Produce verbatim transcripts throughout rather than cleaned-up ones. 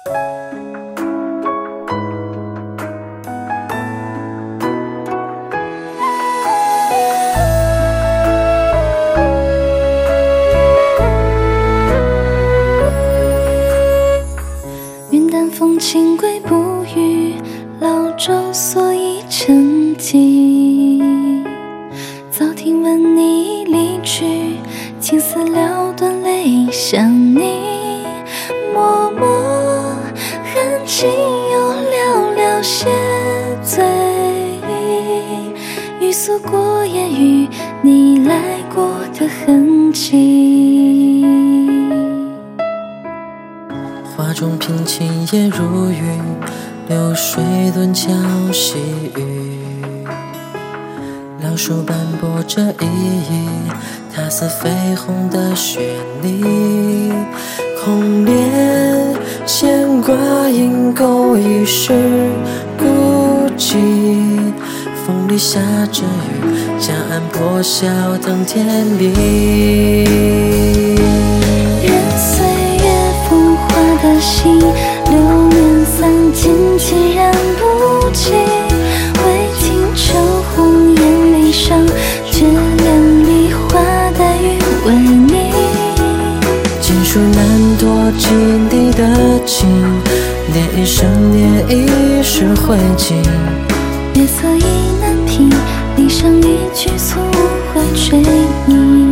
云淡风轻归不语，老舟所以沉寂。早听闻你离去，青丝撩断泪想你。脉脉含情又寥寥些醉意，欲诉过眼与你来过的痕迹。 画中平静也如云，流水顿桥细雨。老树斑驳着意义，它似绯红的绚丽。空怜牵挂阴沟一时孤寂，风里下着雨，江岸破晓等天明。 任岁月风化的心，流年散尽，凄然不及。为情愁红颜眉上，却两梨花带雨为你。 锦书难夺金地的情，念一生念一世灰烬。 月色意难平，离殇一曲诉会追忆。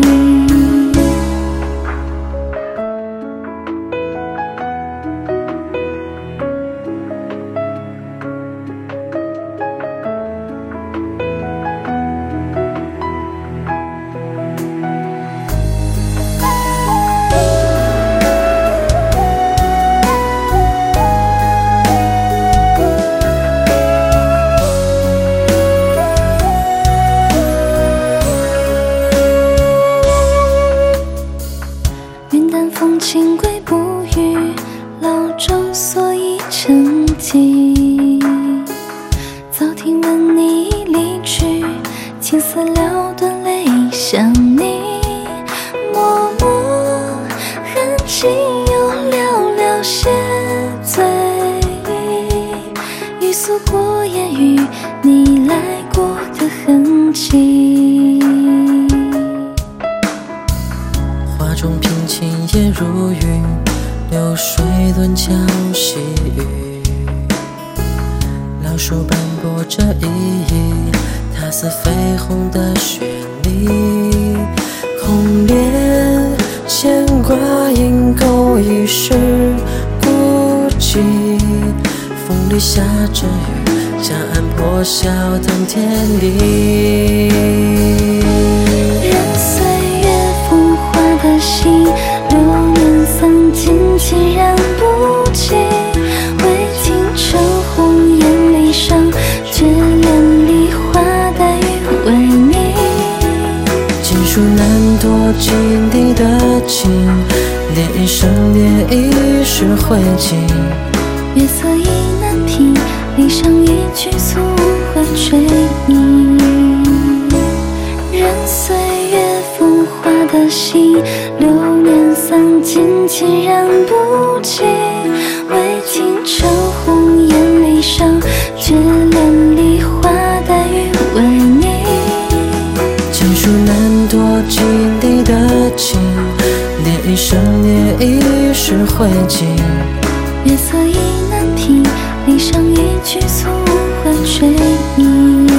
风轻归不语，老舟所以沉寂。早听闻你离去，青丝撩断泪想你。脉脉含情又寥寥些醉意，欲诉过眼与你来过的痕迹。 画中平静也如云，流水顿桥细雨。老树斑驳着意义，它似绯红的绚丽。空怜牵挂阴沟一时孤寂，风里下着雨，江岸破晓等天明。 任岁月风化的心，流年散尽，凄然不及。为情愁红颜眉上，却两梨花带雨为你。 锦书难夺金地的情，念一生念一世灰烬。 月色意难平，离殇一曲诉会追忆。任岁月风化的心，流年散尽，凄然不及。为情愁红颜眉上，却两梨花带雨为你。 锦书难夺金地的情，念一生念一世灰烬。 月色意难平，离殇一曲诉会追忆。